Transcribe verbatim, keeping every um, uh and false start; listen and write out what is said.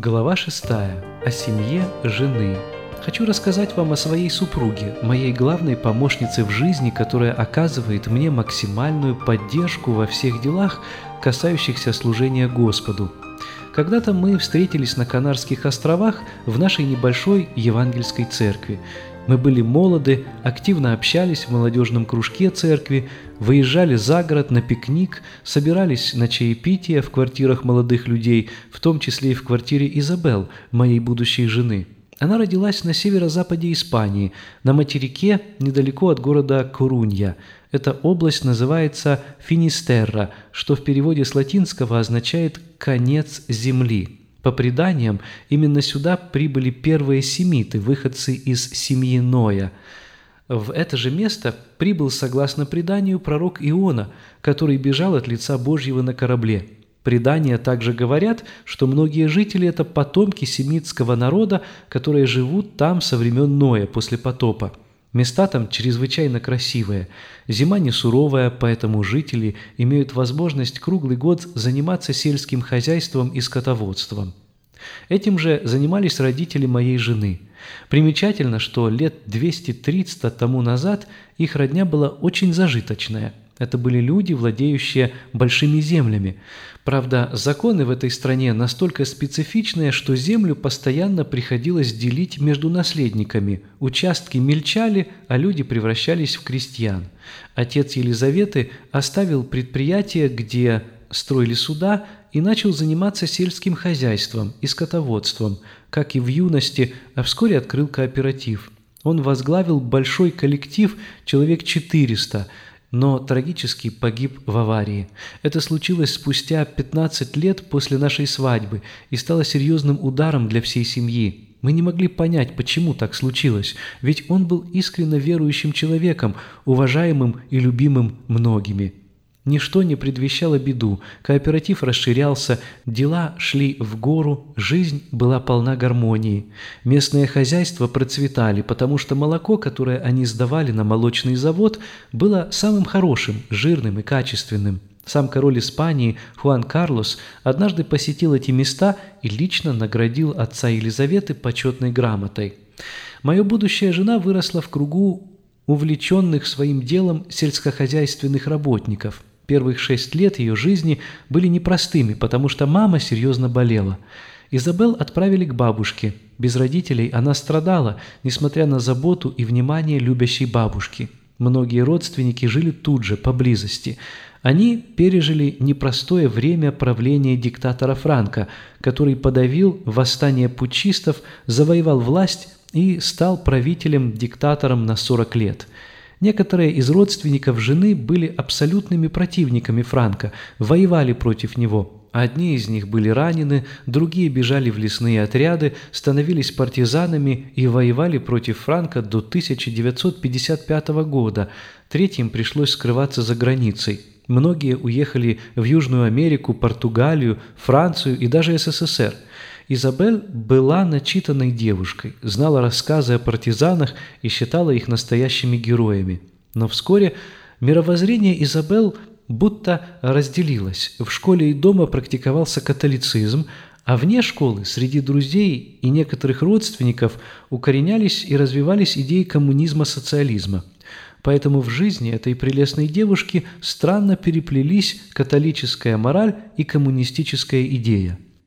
Глава шестая. О семье жены. Хочу рассказать вам о своей супруге, моей главной помощнице в жизни, которая оказывает мне максимальную поддержку во всех делах, касающихся служения Господу. Когда-то мы встретились на Канарских островах в нашей небольшой евангельской церкви. Мы были молоды, активно общались в молодежном кружке церкви, выезжали за город на пикник, собирались на чаепитие в квартирах молодых людей, в том числе и в квартире Изабел, моей будущей жены. Она родилась на северо-западе Испании, на материке, недалеко от города Корунья. Эта область называется Финистерра, что в переводе с латинского означает «конец земли». По преданиям, именно сюда прибыли первые семиты, выходцы из семьи Ноя. В это же место прибыл, согласно преданию, пророк Иона, который бежал от лица Божьего на корабле. Предания также говорят, что многие жители – это потомки семитского народа, которые живут там со времен Ноя, после потопа. Места там чрезвычайно красивые. Зима не суровая, поэтому жители имеют возможность круглый год заниматься сельским хозяйством и скотоводством. Этим же занимались родители моей жены. Примечательно, что лет двести тридцать тому назад их родня была очень зажиточная. Это были люди, владеющие большими землями. Правда, законы в этой стране настолько специфичные, что землю постоянно приходилось делить между наследниками. Участки мельчали, а люди превращались в крестьян. Отец Елизаветы оставил предприятие, где строили суда, и начал заниматься сельским хозяйством и скотоводством. Как и в юности, а вскоре открыл кооператив. Он возглавил большой коллектив, человек четыреста, но трагически погиб в аварии. Это случилось спустя пятнадцать лет после нашей свадьбы и стало серьезным ударом для всей семьи. Мы не могли понять, почему так случилось, ведь он был искренне верующим человеком, уважаемым и любимым многими. Ничто не предвещало беду, кооператив расширялся, дела шли в гору, жизнь была полна гармонии. Местные хозяйства процветали, потому что молоко, которое они сдавали на молочный завод, было самым хорошим, жирным и качественным. Сам король Испании Хуан Карлос однажды посетил эти места и лично наградил отца Елизаветы почетной грамотой. Моя будущая жена выросла в кругу увлеченных своим делом сельскохозяйственных работников. Первых шесть лет ее жизни были непростыми, потому что мама серьезно болела. Изабел отправили к бабушке. Без родителей она страдала, несмотря на заботу и внимание любящей бабушки. Многие родственники жили тут же, поблизости. Они пережили непростое время правления диктатора Франко, который подавил восстание путчистов, завоевал власть и стал правителем-диктатором на сорок лет. Некоторые из родственников жены были абсолютными противниками Франко, воевали против него. Одни из них были ранены, другие бежали в лесные отряды, становились партизанами и воевали против Франко до тысяча девятьсот пятьдесят пятого года. Третьим пришлось скрываться за границей. Многие уехали в Южную Америку, Португалию, Францию и даже СССР. Изабель была начитанной девушкой, знала рассказы о партизанах и считала их настоящими героями. Но вскоре мировоззрение Изабель будто разделилось. В школе и дома практиковался католицизм, а вне школы, среди друзей и некоторых родственников укоренялись и развивались идеи коммунизма-социализма. Поэтому в жизни этой прелестной девушки странно переплелись католическая мораль и коммунистическая идея.